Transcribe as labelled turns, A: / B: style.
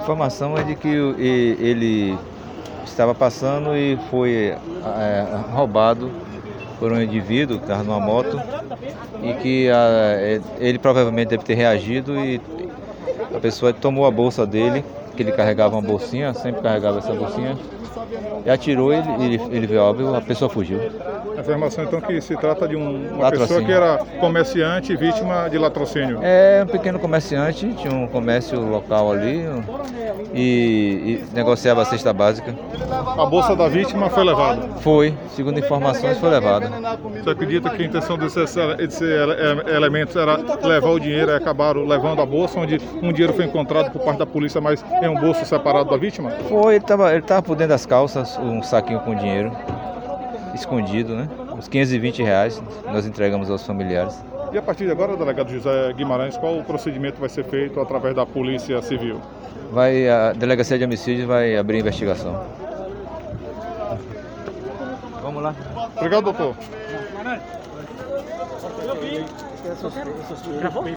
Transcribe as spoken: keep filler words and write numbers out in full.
A: informação é de que o- e- ele estava passando e foi é, roubado por um indivíduo que estava numa moto e que a- é, ele provavelmente deve ter reagido e a pessoa tomou a bolsa dele, que ele carregava uma bolsinha, sempre carregava essa bolsinha, e atirou, ele, ele, ele veio óbvio, a pessoa fugiu.
B: A informação então que se trata de um- uma
A: Latrocínio.
B: pessoa que era comerciante e vítima de latrocínio.
A: É um pequeno comerciante, tinha um comércio local ali e, e negociava a cesta básica.
B: A bolsa da vítima foi levada.
A: Foi, segundo informações, foi levada.
B: Você acredita que a intenção desses, desses ele- elementos era levar o dinheiro e acabaram levando a bolsa, onde um dinheiro foi encontrado por parte da polícia, mas em um bolso separado da vítima?
A: Foi, ele estava ele tava por dentro das calças, um saquinho com dinheiro, escondido, né? Uns quinhentos e vinte reais, nós entregamos aos familiares.
B: E a partir de agora, delegado José Guimarães, qual o procedimento vai ser feito através da Polícia Civil?
A: Vai, a Delegacia de Homicídios vai abrir investigação. Vamos lá.
B: Obrigado, doutor.